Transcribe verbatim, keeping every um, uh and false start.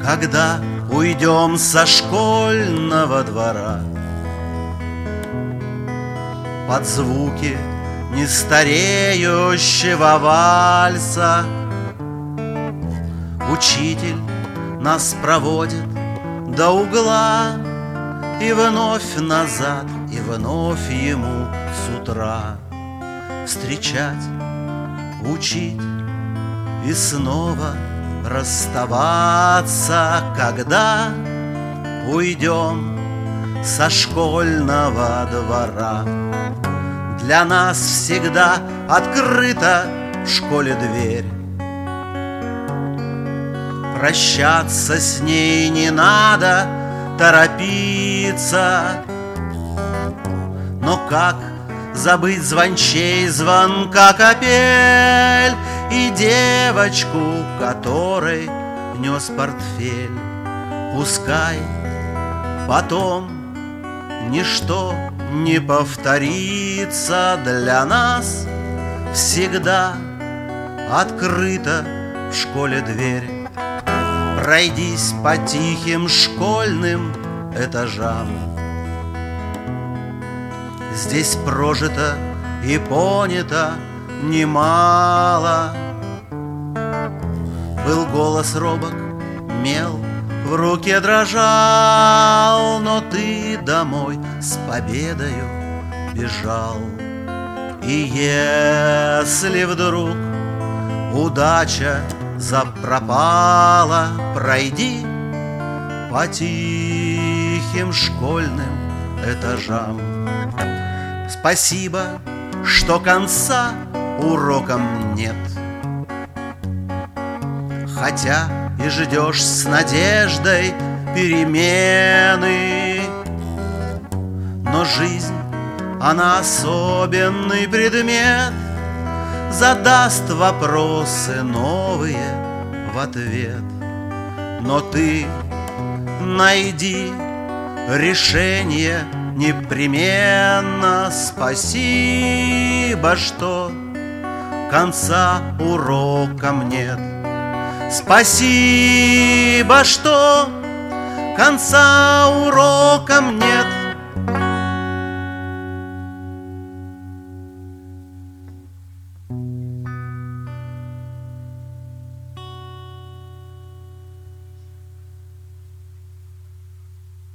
когда уйдем со школьного двора под звуки нестареющего вальса. Учитель нас проводит до угла, и вновь назад, и вновь ему с утра встречать, учить и снова расставаться, когда уйдем со школьного двора. Для нас всегда открыта в школе дверь, прощаться с ней не надо торопиться. Но как забыть звончей звонка капель и девочку, которой нес портфель? Пускай потом ничто не повторится, для нас всегда открыта в школе дверь. Пройдись по тихим школьным этажам, здесь прожито и понято немало. Был голос робок, мел в руке дрожал, но ты домой с победою бежал. И если вдруг удача запропала, пройди по тихим школьным этажам. Спасибо, что конца урокам нет, хотя и ждешь с надеждой перемены. Но жизнь, она особенный предмет, задаст вопросы новые в ответ. Но ты найди решение непременно. Спасибо, что конца урокам нет. Спасибо, что конца урокам нет.